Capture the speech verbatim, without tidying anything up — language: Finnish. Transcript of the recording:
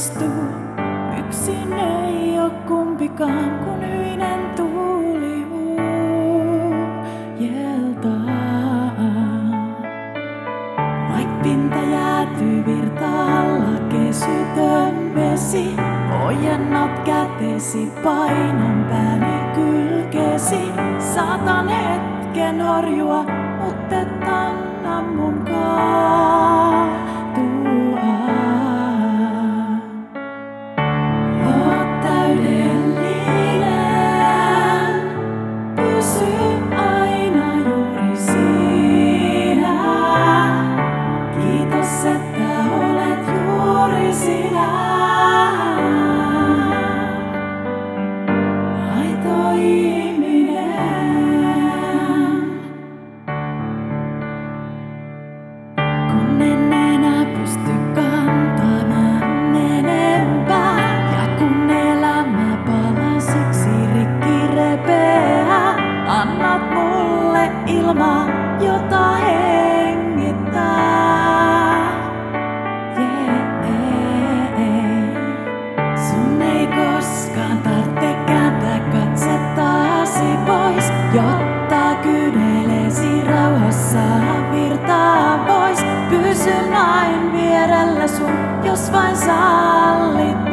istuu. Yksin ei oo kumpikaan, kun hyinen tuuli huujeltaa. Vaik pinta jäätyy virtaalla kesytön vesi, ojennat kätesi, painan pääni kylkesi. Saatan hetken horjua, mut et anna mun kaatua. Oot täydellinen, pysy aina juuri siinä. Kiitos, että olet juuri sinä. Aito ihminen. Kun en enää pysty kantamaan enempää, ja kun elämä palasiksi rikki repeää, annat mulle ilmaa, jota hengittää. Yeah. Sun ei koskaan tarvitse kääntää katsettasi pois, jotta kyyneleesi rauhassa virtaa pois. Pysyn aina vierellä sun, jos vain sallit.